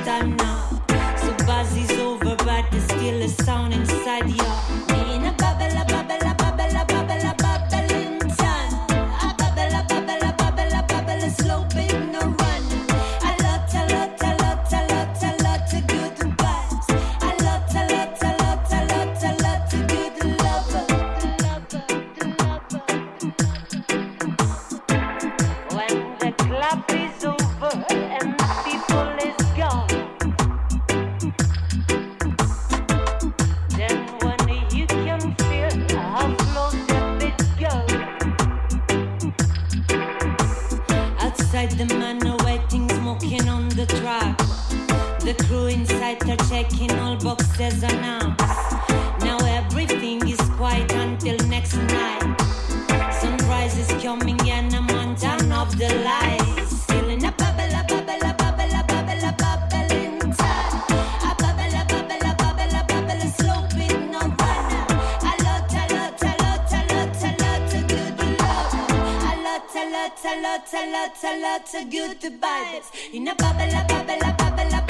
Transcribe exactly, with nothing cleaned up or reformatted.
time now. So buzz is over, but there's still a sound inside you. Me in a bubble, a bubble, a bubble, a bubble, a bubbling sun. A bubble, a bubble, a bubble, a bubble, a sloping no run. A lot, a lot, a lot, a lot, a lot of good vibes. A lot, a lot, a lot, a lot, a lot of good love. When the club is over and the people is gone, then when you can feel how close the bit goes. Outside the man are waiting, smoking on the track. The crew inside are checking all boxes and arms. Now everything is quiet until next night. Sunrise is coming and I'm on turn off the lights. Still in a bubble, a bubble, a bubble, a bubble, a bubble inside. A bubble, a bubble, a bubble, a bubble, a sloping no runner. A lot, a lot, a lot, a lot, a lot of good love. A lot, a lot, a lot, a lot, a lot of good vibes. In a bubble, a bubble, a bubble, a